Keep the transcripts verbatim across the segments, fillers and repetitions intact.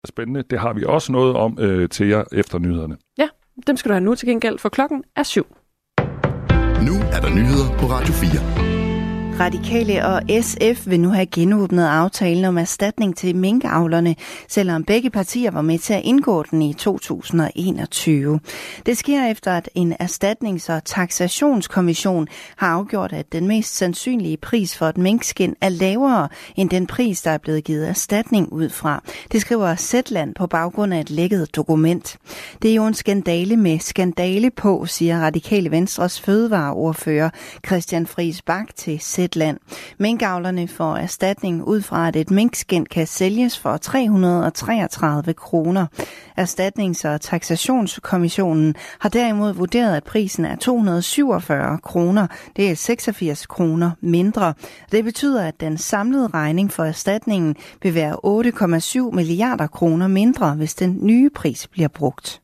spændende. Det har vi også noget om øh, til jer efter nyhederne. Ja, dem skal du have nu til gengæld, for klokken er syv. Nu er der nyheder på Radio fire. Radikale og S F vil nu have genåbnet aftalen om erstatning til minkavlerne, selvom begge partier var med til at indgå den i to tusind og enogtyve. Det sker efter, at en erstatnings- og taksationskommission har afgjort, at den mest sandsynlige pris for et minkskind er lavere end den pris, der er blevet givet erstatning ud fra. Det skriver Zetland på baggrund af et lækket dokument. Det er jo en skandale med skandale på, siger Radikale Venstres fødevareordfører Christian Friis Bach til Zetland. Minkavlerne får erstatning ud fra, at et minkskind kan sælges for tre hundrede og treogtredive kroner. Erstatnings- og taksationskommissionen har derimod vurderet, at prisen er to hundrede og syvogfyrre kroner. Det er seksogfirs kroner mindre. Det betyder, at den samlede regning for erstatningen vil være otte komma syv milliarder kroner mindre, hvis den nye pris bliver brugt.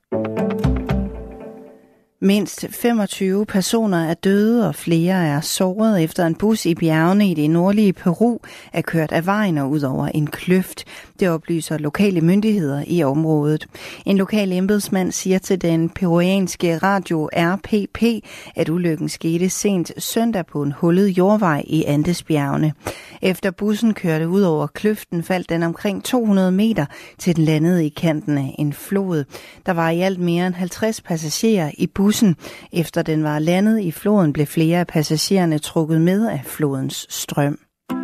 Mindst femogtyve personer er døde, og flere er såret efter en bus i bjergene i det nordlige Peru er kørt af vejen og ud over en kløft. Det oplyser lokale myndigheder i området. En lokal embedsmand siger til den peruanske radio R P P, at ulykken skete sent søndag på en hullet jordvej i Andesbjergene. Efter bussen kørte ud over kløften, faldt den omkring to hundrede meter, til den landede i kanten af en flod. Der var i alt mere end halvtreds passagerer i bussen. Efter den var landet i floden, blev flere af passagererne trukket med af flodens strøm.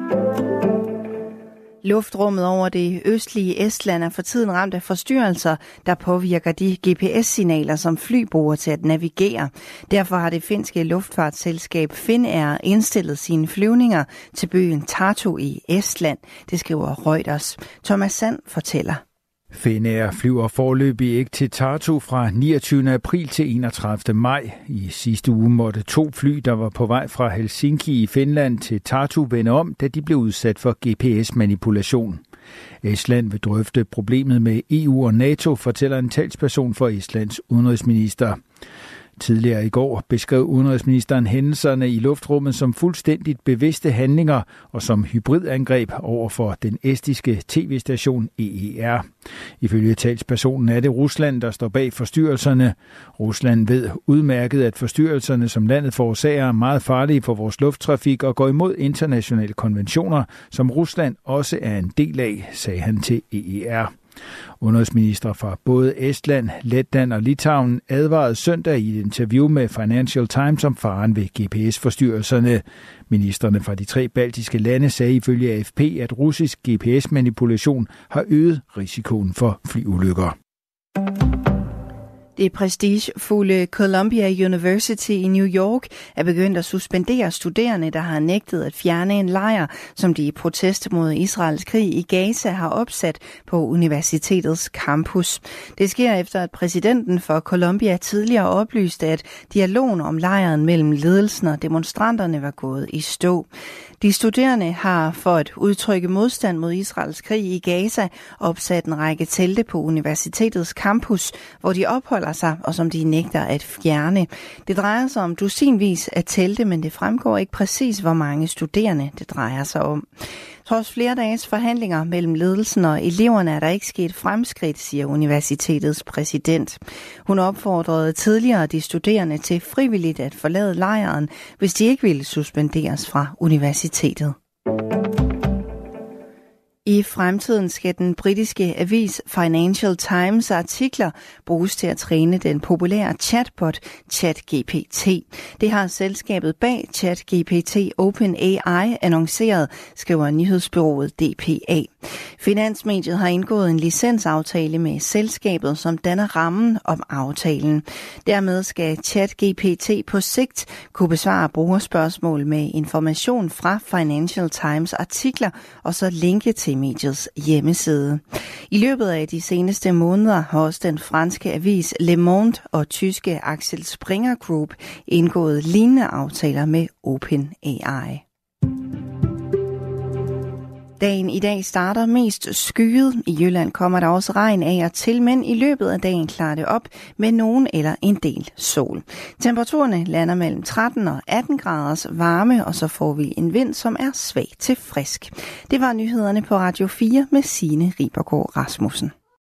Luftrummet over det østlige Estland er for tiden ramt af forstyrrelser, der påvirker de G P S-signaler, som fly bruger til at navigere. Derfor har det finske luftfartsselskab Finnair indstillet sine flyvninger til byen Tartu i Estland. Det skriver Reuters. Thomas Sand fortæller. Finnair flyver foreløbig ikke til Tartu fra niogtyvende april til enogtredivte maj. I sidste uge måtte to fly, der var på vej fra Helsinki i Finland til Tartu, vende om, da de blev udsat for G P S-manipulation. Estland vil drøfte problemet med E U og NATO, fortæller en talsperson for Estlands udenrigsminister. Tidligere i går beskrev udenrigsministeren hændelserne i luftrummet som fuldstændigt bevidste handlinger og som hybridangreb over for den estiske tv-station E E R. Ifølge talspersonen er det Rusland, der står bag forstyrrelserne. Rusland ved udmærket, at forstyrrelserne, som landet forårsager, er meget farlige for vores lufttrafik og går imod internationale konventioner, som Rusland også er en del af, sagde han til E E R. Udenrigsminister fra både Estland, Letland og Litauen advarede søndag i et interview med Financial Times om faren ved G P S-forstyrrelserne. Ministerne fra de tre baltiske lande sagde ifølge A F P, at russisk G P S-manipulation har øget risikoen for flyulykker. Det prestigefulde Columbia University i New York er begyndt at suspendere studerende, der har nægtet at fjerne en lejr, som de i protest mod Israels krig i Gaza har opsat på universitetets campus. Det sker efter, at præsidenten for Columbia tidligere oplyste, at dialogen om lejren mellem ledelsen og demonstranterne var gået i stå. De studerende har for at udtrykke modstand mod Israels krig i Gaza opsat en række telte på universitetets campus, hvor de opholder sig, og som de nægter at fjerne. Det drejer sig om dusinvis af telte, men det fremgår ikke præcis, hvor mange studerende det drejer sig om. Trods flere dages forhandlinger mellem ledelsen og eleverne er der ikke sket fremskridt, siger universitetets præsident. Hun opfordrede tidligere de studerende til frivilligt at forlade lejren, hvis de ikke ville suspenderes fra universitetet. I fremtiden skal den britiske avis Financial Times artikler bruges til at træne den populære chatbot ChatGPT. Det har selskabet bag ChatGPT OpenAI annonceret, skriver nyhedsbureauet D P A. Finansmediet har indgået en licensaftale med selskabet, som danner rammen om aftalen. Dermed skal ChatGPT på sigt kunne besvare brugerspørgsmål med information fra Financial Times artikler og så linke til mediets hjemmeside. I løbet af de seneste måneder har også den franske avis Le Monde og tyske Axel Springer Group indgået lignende aftaler med OpenAI. Dagen i dag starter mest skyet. I Jylland kommer der også regn af og til, men i løbet af dagen klarer det op med nogen eller en del sol. Temperaturerne lander mellem tretten og atten graders varme, og så får vi en vind, som er svag til frisk. Det var nyhederne på Radio fire med Signe Ribergaard Rasmussen.